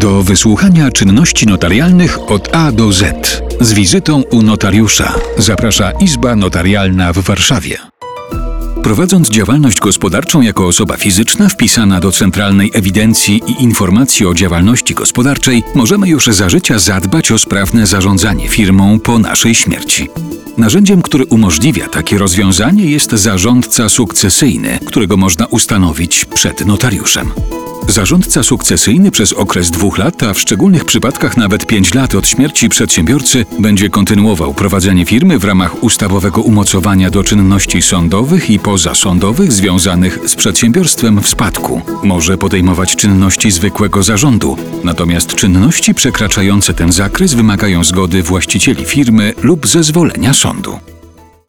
do wysłuchania czynności notarialnych od A do Z z wizytą u notariusza. Zaprasza Izba Notarialna w Warszawie. Prowadząc działalność gospodarczą jako osoba fizyczna wpisana do Centralnej Ewidencji i Informacji o Działalności Gospodarczej, możemy już za życia zadbać o sprawne zarządzanie firmą po naszej śmierci. Narzędziem, które umożliwia takie rozwiązanie, jest zarządca sukcesyjny, którego można ustanowić przed notariuszem. Zarządca sukcesyjny przez okres 2 lat, a w szczególnych przypadkach nawet 5 lat od śmierci przedsiębiorcy, będzie kontynuował prowadzenie firmy w ramach ustawowego umocowania do czynności sądowych i pozasądowych związanych z przedsiębiorstwem w spadku. Może podejmować czynności zwykłego zarządu, natomiast czynności przekraczające ten zakres wymagają zgody właścicieli firmy lub zezwolenia sądu.